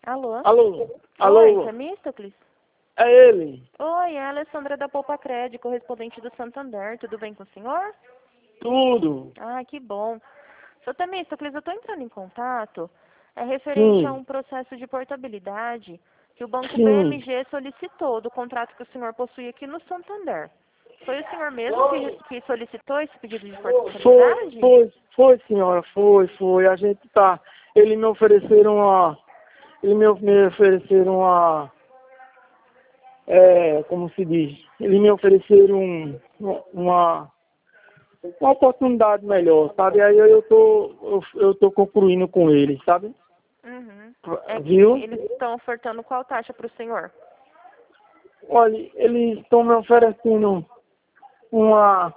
Alô? Alô? Oi, Alô? Temístocles? É ele? Oi, é a Alessandra da Poupa Cred, correspondente do Santander. Tudo bem com o senhor? Tudo. Ah, que bom. Seu Temístocles, eu estou entrando em contato. É referente a Sim, um processo de portabilidade que o Banco sim. BMG solicitou do contrato que o senhor possui aqui no Santander. Foi o senhor mesmo que solicitou esse pedido de portabilidade? Foi, senhora, foi. A gente tá. Ele me ofereceram uma. Me ofereceram como se diz? Ele me ofereceram uma oportunidade melhor, sabe? Aí eu tô concluindo com ele, sabe? Uhum. É que Viu? eles estão ofertando qual taxa para o senhor? Olha, eles estão me oferecendo uma.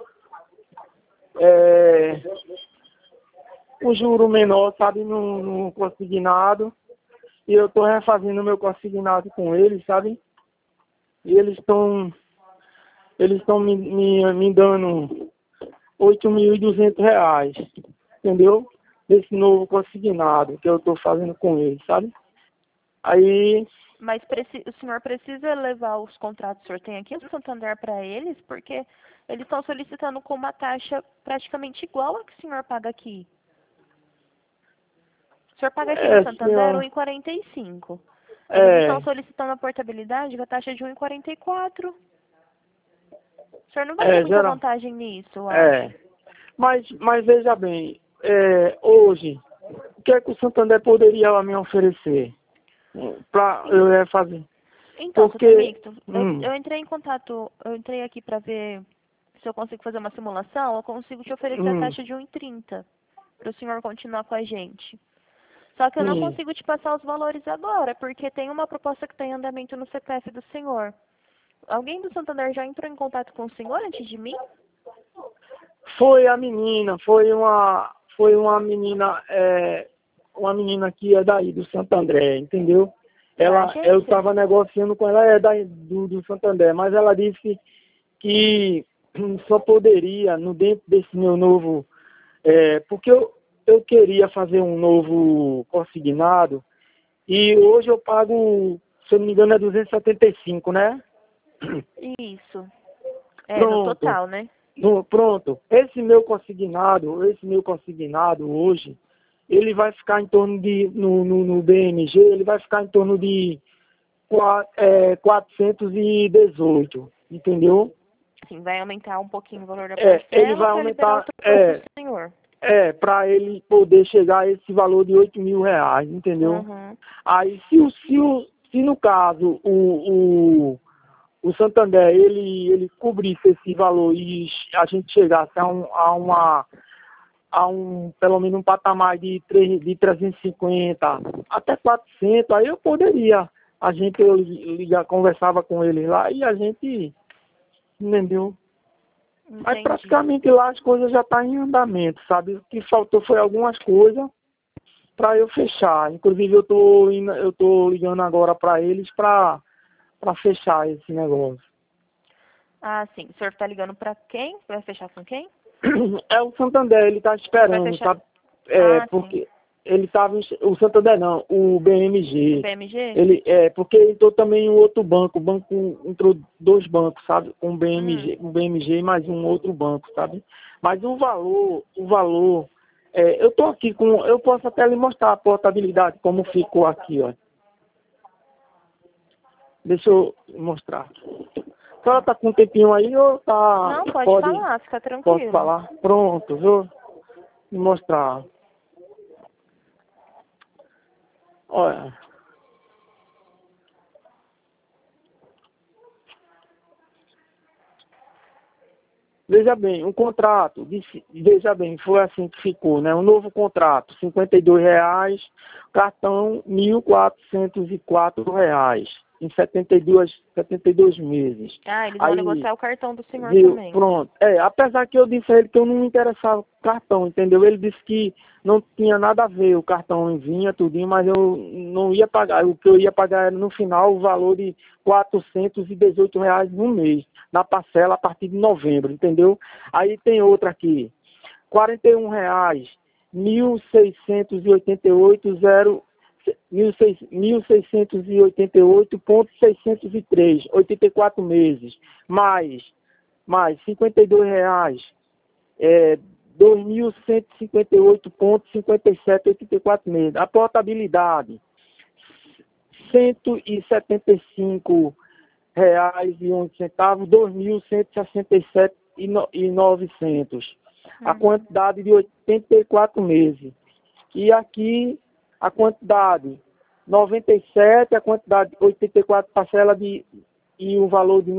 É, um juro menor, sabe, no consignado. E eu estou refazendo o meu consignado com eles, sabe? E eles estão me dando R$ 8.200, entendeu? Desse novo consignado que eu estou fazendo com eles, sabe? Aí, Mas o senhor precisa levar os contratos que o senhor tem aqui no Santander para eles, porque eles estão solicitando com uma taxa praticamente igual a que o senhor paga aqui. O senhor paga aqui no Santander senhor, 1,45. Eles estão é, solicitando a portabilidade com a taxa de 1,44. O senhor não vai ter muita geral, vantagem nisso, eu acho. é. Mas veja bem, hoje, o que é que o Santander poderia me oferecer para eu refazer? Então, seu Porque, Temicto, eu entrei em contato, eu entrei aqui para ver se eu consigo fazer uma simulação, eu consigo te oferecer a taxa de 1,30 para o senhor continuar com a gente. Só que eu não sim. consigo te passar os valores agora, porque tem uma proposta que está em andamento no CPF do senhor. Alguém do Santander já entrou em contato com o senhor antes de mim? Foi a menina, foi uma menina que é daí, do Santo André, entendeu? Da Eu agência? estava negociando com ela, do Santo André, mas ela disse que só poderia, no dentro desse meu novo, porque eu queria fazer um novo consignado, e hoje eu pago, se eu não me engano, é 275, né? Isso. É, no Pronto. total, né? Pronto, esse meu consignado hoje, ele vai ficar em torno de, no BMG, ele vai ficar em torno de 418, entendeu? Sim, vai aumentar um pouquinho o valor da Ele parcela vai para liberar o aumentar, total para o senhor. para ele poder chegar a esse valor de R$ 8.000, entendeu? Uhum. Aí, se no caso, o Santander, ele cobrisse esse valor e a gente chegasse pelo menos um patamar de 350 até 400, aí eu poderia, conversava com ele lá e a gente, entendeu? Mas Entendi. praticamente lá as coisas já estão em andamento, sabe? O que faltou foi algumas coisas para eu fechar. Inclusive eu tô ligando agora para eles para fechar esse negócio. Ah, sim. O senhor está ligando para quem? Vai fechar com quem? É o Santander, ele está Vai esperando, fechar. sabe? Ah, sim. Porque ele estava, o Santander não, o O BMG. BMG? Porque entrou também um outro banco, o banco entrou dois bancos, sabe? Uhum. Um BMG e mais um outro banco, sabe? Mas o valor, eu tô aqui eu posso até lhe mostrar a portabilidade, como ficou aqui, ó. Deixa eu mostrar. A senhora tá com um tempinho aí ou tá, Não, pode pode, falar, fica posso tranquilo. falar? Pronto, vou lhe mostrar. Olha, veja bem, veja bem, foi assim que ficou, né? Um novo contrato, R$ 52, cartão R$ 1.404, em 72 meses. Ah, eles vão Aí, negociar o cartão do senhor viu, também. pronto. Apesar que eu disse a ele que eu não me interessava com cartão, entendeu? Ele disse que não tinha nada a ver, o cartão vinha, tudinho, mas eu não ia pagar. O que eu ia pagar era no final o valor de R$ 418 no mês, na parcela a partir de novembro, entendeu? Aí tem outra aqui, R$ 41, 1.688,06 1.688,603, 84 meses, mais R$ 52, 2.158,57, 84 meses. A portabilidade, R$ 175,01, 2.167,900. A quantidade de 84 meses. E aqui a quantidade 97, a quantidade 84 parcela e o valor de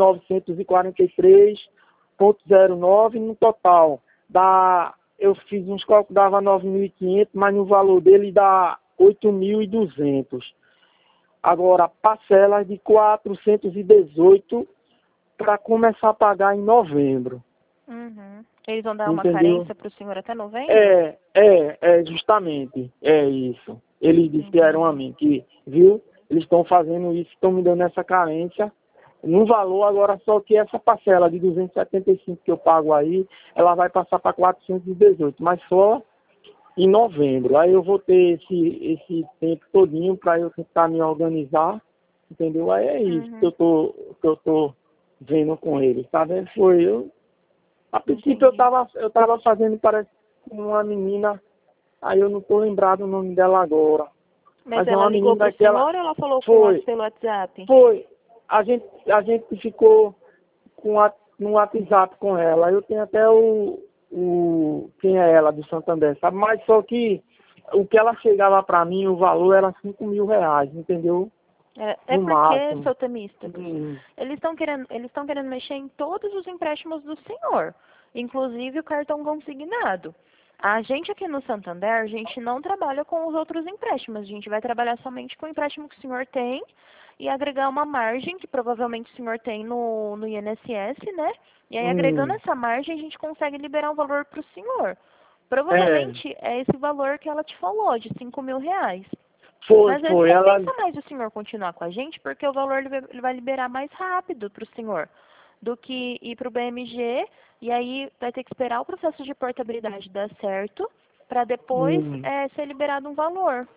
943,09 no total. Eu fiz uns cálculos, dava 9.500, mas no valor dele dá 8.200. Agora, parcelas de 418 para começar a pagar em novembro. Uhum. Eles vão dar uma Entendeu? carência para o senhor até novembro? Justamente. É isso. Eles disseram a mim que, viu, eles estão fazendo isso, estão me dando essa carência no valor. Agora, só que essa parcela de 275 que eu pago aí, ela vai passar para 418, mas só em novembro. Aí eu vou ter esse tempo todinho para eu tentar me organizar, entendeu? Aí é isso que eu tô vendo com eles, tá vendo? A princípio eu tava fazendo, parece, com uma menina, aí eu não tô lembrado o nome dela agora. Mas é ela uma ligou menina pro senhor ou ela falou pelo WhatsApp? Foi. A gente ficou no WhatsApp com ela. Eu tenho até quem é ela, do Santander, sabe? Mas só que o que ela chegava para mim, o valor era R$ 5.000, entendeu? É No porque, máximo. seu Temístocles, eles estão querendo mexer em todos os empréstimos do senhor, inclusive o cartão consignado. A gente aqui no Santander, a gente não trabalha com os outros empréstimos, a gente vai trabalhar somente com o empréstimo que o senhor tem e agregar uma margem que provavelmente o senhor tem no INSS, né? E aí agregando essa margem a gente consegue liberar um valor para o senhor. Provavelmente é esse valor que ela te falou, de R$ 5.000. Mas aí compensa mais o senhor continuar com a gente, porque o valor ele vai liberar mais rápido para o senhor do que ir para o BMG, e aí vai ter que esperar o processo de portabilidade dar certo, para depois ser liberado um valor.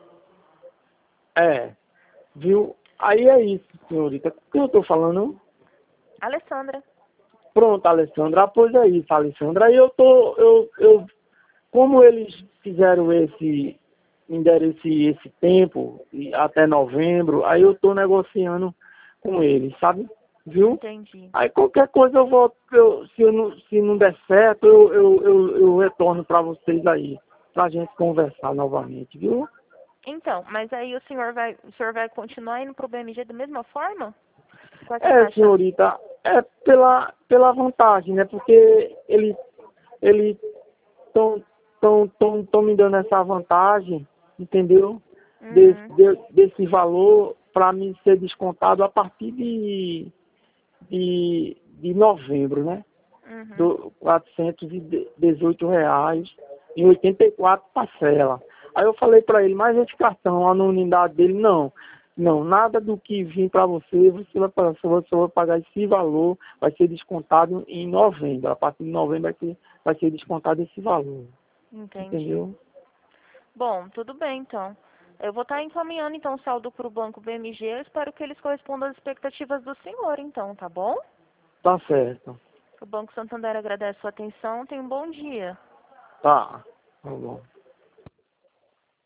Viu? Aí é isso, senhorita. O que eu estou falando? Alessandra. Pronto, Alessandra. Pois é isso, Alessandra. Aí como eles fizeram me deram esse tempo, até novembro, aí eu estou negociando com eles, sabe? Viu? Entendi. Aí qualquer coisa eu volto, se não der certo, eu retorno para vocês aí, pra gente conversar novamente, viu? Então, mas aí o senhor vai continuar indo pro BMG da mesma forma? Senhorita, é pela vantagem, né? Porque eles estão me dando essa vantagem, entendeu? Desse valor para me ser descontado a partir de novembro, né? Do R$ 418 em 84 parcelas. Aí eu falei para ele, mas esse cartão, a anonimidade dele, não, nada do que vir para você vai pagar esse valor, vai ser descontado em novembro. A partir de novembro vai ser descontado esse valor. Entendi. Entendeu? Bom, tudo bem então. Eu vou estar encaminhando então o saldo para o Banco BMG. Eu espero que eles correspondam às expectativas do senhor, então, tá bom? Tá certo. O Banco Santander agradece a sua atenção. Tenha um bom dia. Tá bom.